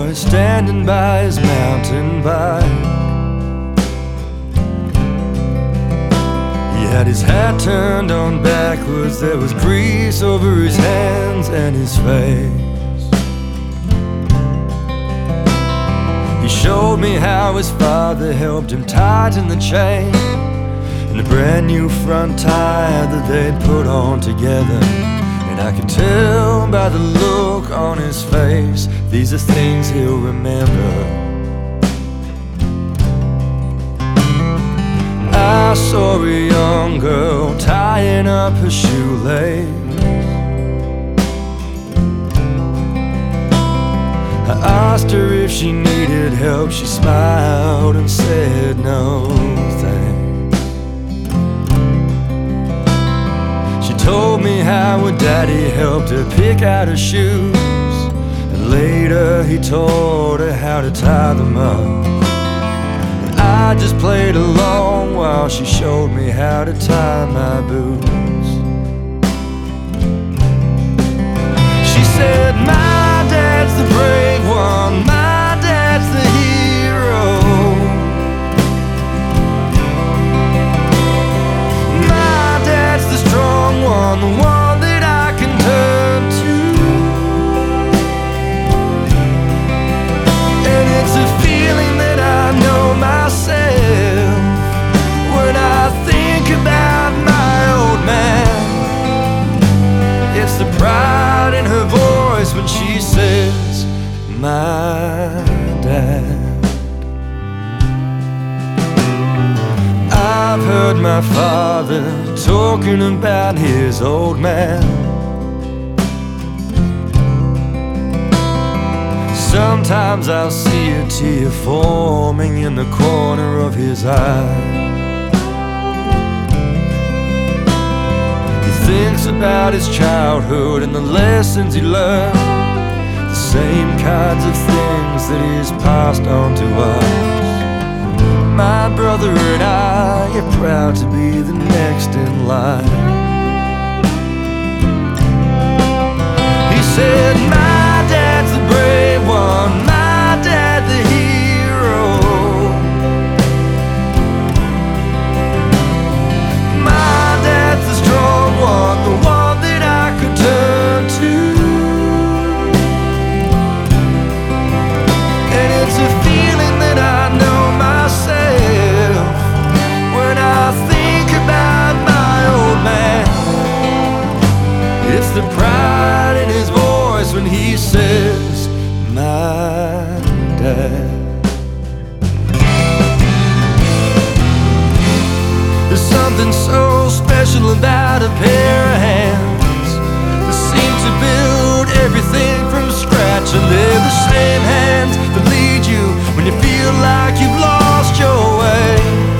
boy standing by his mountain bike. He had his hat turned on backwards, there was grease over his hands and his face. He showed me how his father helped him tighten the chain and the brand new front tire that they'd put on together. And I could tell by the look on his face, these are things he'll remember. I saw a young girl tying up her shoelace. I asked her if she needed help. She smiled and said no thanks. She told me how her daddy helped her pick out her shoes, and later he taught her how to tie them up. And I just played along while she showed me how to tie my boots. She said, "My dad's the brave one, my dad's the hero. My dad's the strong one, the one that I can turn to. And it's a feeling that I know myself when I think about my old man. It's the pride in her voice when she says, my dad." I've heard my father talking about his old man. Sometimes I'll see a tear forming in the corner of his eye. He thinks about his childhood and the lessons he learned, the same kinds of things that he's passed on to us. My brother and I are proud to be the next in line. He said, "My dad's the brave one, my dad the hero. My dad's the strong one, the one that I could turn to. And it's a feeling that I know myself when I think about my old man. It's the pride in his voice when he says, my dad." There's something so special about a pair of hands that seem to build everything from scratch. And they're the same hands that lead you when you feel like you've lost your way.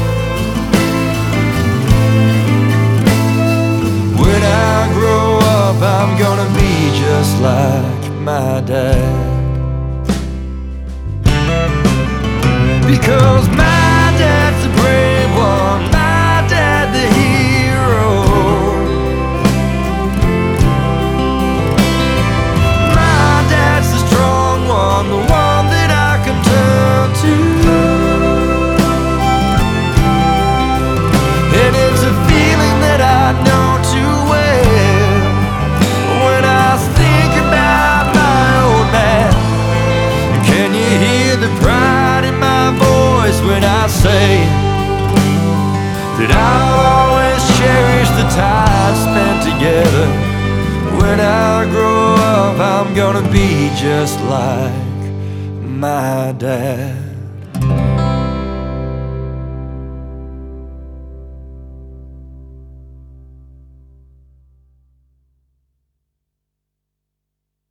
When I grow up, I'm gonna be just like my dad. Because my dad's the brave one, my dad the hero. My dad's the strong one, the one that I can turn to. And it's a feeling that I know too well when I think about my old man. Can you hear the pride in my voice when I say that I'll always cherish the time spent together? When I grow up, I'm gonna be just like my dad.